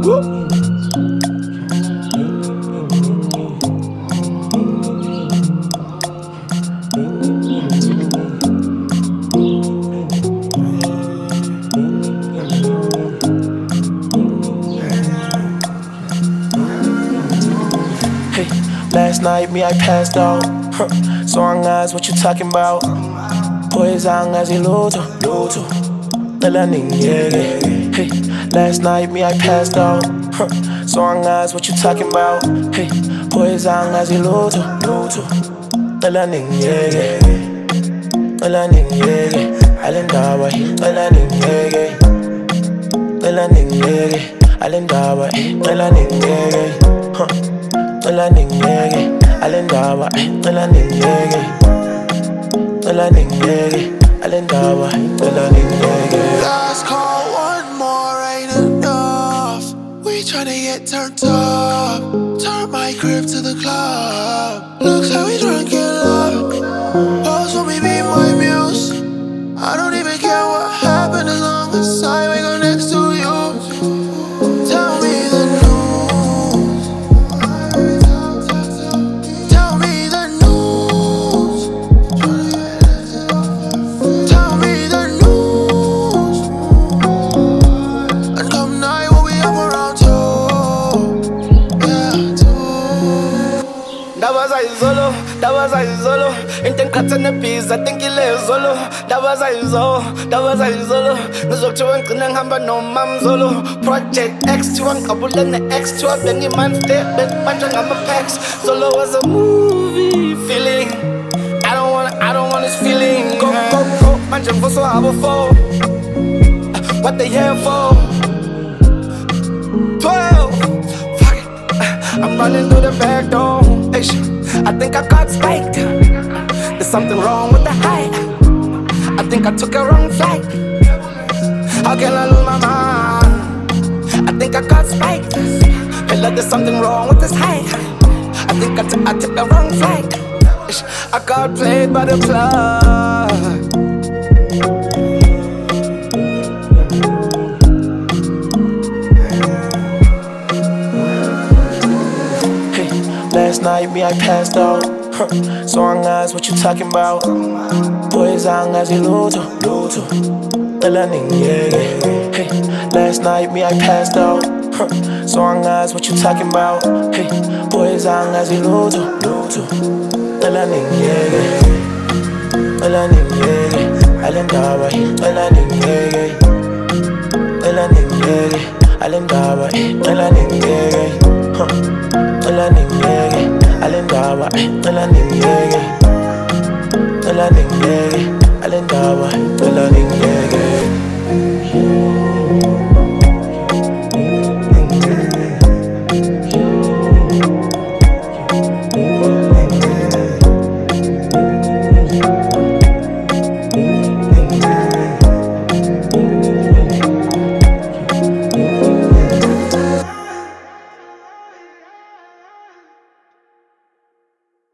Last night, me, I passed out. So ang eyes, what you talking about? Poison as he luto. Nalaning, yeah. Hey, last night, me, I passed out. So ang eyes, what you talking about? Hey, poison as he luto. Nalaning, yeah. Nalaning, yeah. Alendawa, nalaning, yeah. Nalaning, yeah. Alendawa, nalaning, yeah. Nalaning, yeah. Alendawa, nalaning, yeah. Nalaning, yeah. Alendawa, nalaning, yeah. Last call, one more ain't enough. We tryna get turned up. Turn my crib to the club. Looks like we tryna get love. Pose for me, be my muse. I don't even care what happened as long as I wake up next to you. Tell me the news. Tell me the news. Tell me the news. And come night we'll be up around 2. Yeah, 2. That was Izolo. Inten katsana peas, I think ile Zolo. That was Izolo. Nizokuthiwa ngicina ngihamba nomam Zolo. Project X to ngikabula ne-X to bengi manje banje ngama-packs. Zolo was a movie feeling. I don't want this feeling. Go, manje mvuso habo for. What they here for? 12. Fuck it. I'm running through the back door. I think I got spiked. There's something wrong with the height. I think I took a wrong flight. How can I lose my mind? I think I got spiked. Hey, look, there's something wrong with this height. I think I took the wrong flight. I got played by the plug. Last night, me, I passed out. So ang eyes, what you talking about? Poison as he luto. Nalaning, yeah. Hey, last night, me, I passed out. So ang eyes, what you talking about? Hey, poison as he luto. Nalaning, yeah. Nalaning, yeah. Alendawa, nalaning, yeah. Nalaning, yeah. Alendawa, nalaning, yeah. Nalaning, yeah. Alendawa, nalaning, yeah. Nalaning, yeah. Alendawa, nalaning, yeah.